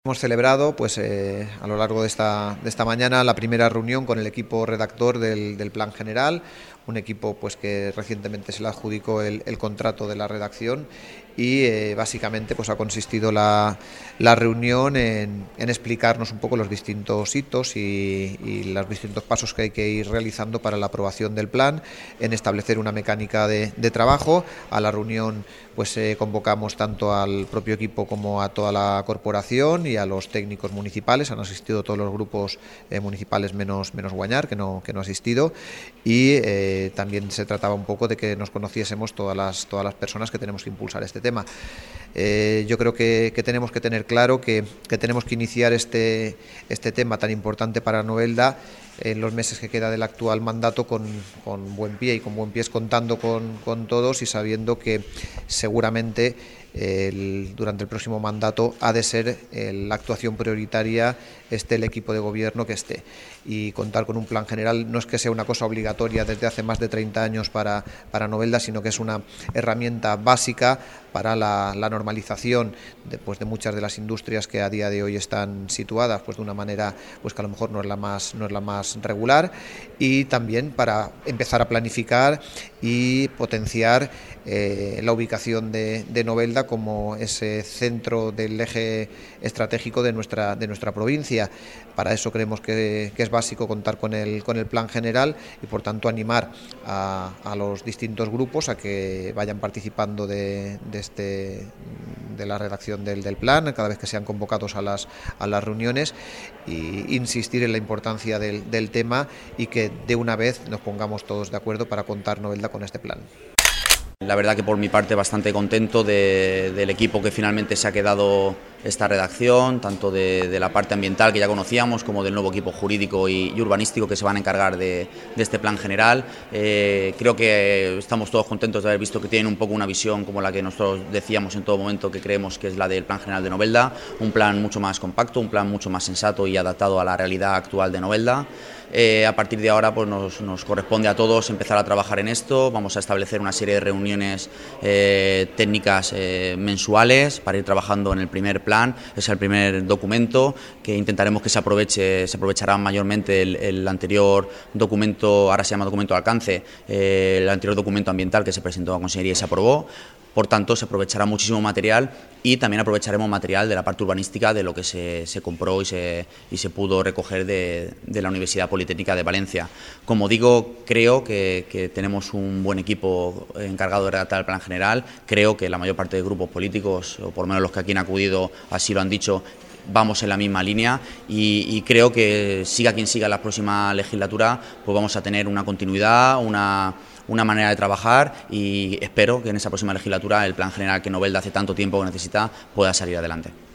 Hemos celebrado a lo largo de esta mañana la primera reunión con el equipo redactor del Plan General, un equipo que recientemente se le adjudicó el contrato de la redacción y básicamente ha consistido la reunión en explicarnos un poco los distintos hitos y los distintos pasos que hay que ir realizando para la aprobación del plan, en establecer una mecánica de trabajo. A la reunión convocamos tanto al propio equipo como a toda la corporación y a los técnicos municipales. Han asistido todos los grupos municipales menos Guañar, que no ha asistido, y también se trataba un poco de que nos conociésemos todas las personas que tenemos que impulsar este tema. Yo creo que tenemos que tener claro que tenemos que iniciar este tema tan importante para Novelda en los meses que queda del actual mandato con buen pie, y con buen pie contando con todos y sabiendo que seguramente durante el próximo mandato ha de ser la actuación prioritaria el equipo de gobierno que esté, y contar con un plan general no es que sea una cosa obligatoria desde hace más de 30 años para Novelda, sino que es una herramienta básica para la normalización de muchas de las industrias que a día de hoy están situadas de una manera que a lo mejor no es la más regular, y también para empezar a planificar y potenciar la ubicación de Novelda como ese centro del eje estratégico de nuestra provincia. Para eso creemos que es básico contar con el plan general y, por tanto, animar a los distintos grupos a que vayan participando de la redacción del plan cada vez que sean convocados a las reuniones, e insistir en la importancia del tema y que de una vez nos pongamos todos de acuerdo para contar Novelda con este plan. La verdad que por mi parte bastante contento del equipo que finalmente se ha quedado esta redacción, tanto de la parte ambiental que ya conocíamos como del nuevo equipo jurídico y urbanístico que se van a encargar de este plan general. Creo que estamos todos contentos de haber visto que tienen un poco una visión como la que nosotros decíamos en todo momento que creemos que es la del plan general de Novelda, un plan mucho más compacto, un plan mucho más sensato y adaptado a la realidad actual de Novelda. A partir de ahora nos corresponde a todos empezar a trabajar en esto. Vamos a establecer una serie de reuniones técnicas mensuales para ir trabajando en el primer plan. Es el primer documento que intentaremos que se aprovechará mayormente el anterior documento, ahora se llama documento de alcance, el anterior documento ambiental que se presentó a Consellería y se aprobó. Por tanto, se aprovechará muchísimo material y también aprovecharemos material de la parte urbanística de lo que se compró y se pudo recoger de la Universidad Politécnica de Valencia. Como digo, creo que tenemos un buen equipo encargado de redactar el plan general. Creo que la mayor parte de grupos políticos, o por lo menos los que aquí han acudido así lo han dicho, vamos en la misma línea y creo que siga quien siga en la próxima legislatura, pues vamos a tener una continuidad, una manera de trabajar, y espero que en esa próxima legislatura el plan general que Novelda hace tanto tiempo que necesita pueda salir adelante.